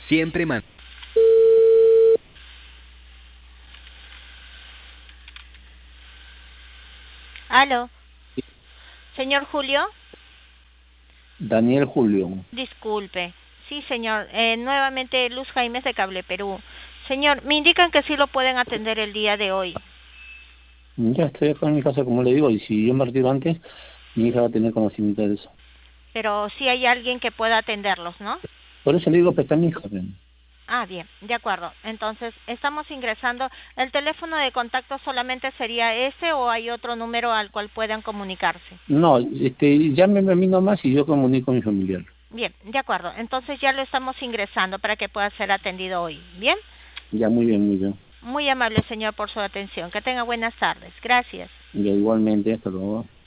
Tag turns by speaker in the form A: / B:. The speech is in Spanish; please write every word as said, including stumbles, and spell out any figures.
A: Siempre man...
B: Aló. Señor Julio.
C: Daniel Julio.
B: Disculpe. Sí, señor. Eh, nuevamente Luz Jaimes de Cable Perú. Señor, me indican que sí lo pueden atender el día de hoy.
C: Ya estoy acá en mi casa, como le digo, y si yo me retiro antes, mi hija va a tener conocimiento de eso.
B: Pero sí hay alguien que pueda atenderlos, ¿no?
C: Por eso le digo que está mi hija. Bien.
B: Ah, bien, de acuerdo. Entonces, estamos ingresando. ¿El teléfono de contacto solamente sería ese o hay otro número al cual puedan comunicarse?
C: No, este, llámeme a mí nomás y yo comunico con mi familiar.
B: Bien, de acuerdo. Entonces ya lo estamos ingresando para que pueda ser atendido hoy. ¿Bien?
C: Ya, muy bien, muy bien.
B: Muy amable, señor, por su atención. Que tenga buenas tardes. Gracias.
C: Ya, igualmente, hasta luego.